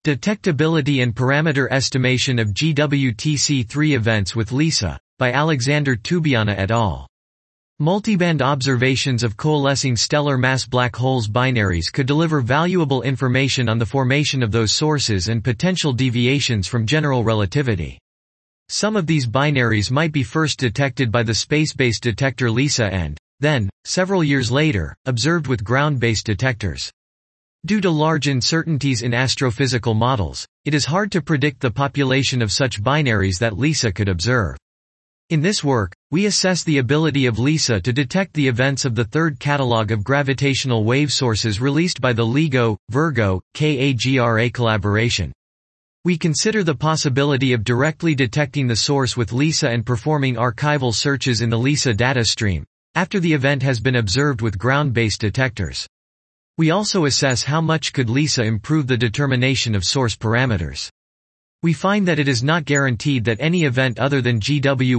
Detectability and Parameter Estimation of GWTC3 Events with LISA, by Alexander Tubiana et al. Multiband observations of coalescing stellar mass black holes binaries could deliver valuable information on the formation of those sources and potential deviations from general relativity. Some of these binaries might be first detected by the space-based detector LISA and, then, several years later, observed with ground-based detectors. Due to large uncertainties in astrophysical models, it is hard to predict the population of such binaries that LISA could observe. In this work, we assess the ability of LISA to detect the events of the third catalog of gravitational wave sources released by the LIGO, Virgo, KAGRA collaboration. We consider the possibility of directly detecting the source with LISA and performing archival searches in the LISA data stream, after the event has been observed with ground-based detectors. We also assess how much could LISA improve the determination of source parameters. We find that it is not guaranteed that any event other than GW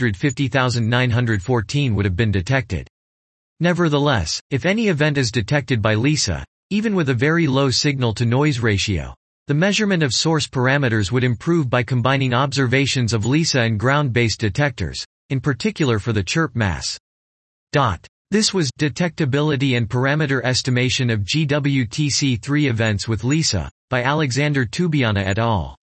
150914 would have been detected. Nevertheless, if any event is detected by LISA, even with a very low signal-to-noise ratio, the measurement of source parameters would improve by combining observations of LISA and ground-based detectors, in particular for the chirp mass. This was Detectability and Parameter Estimation of GWTC3 Events with LISA, by Alexander Tubiana et al.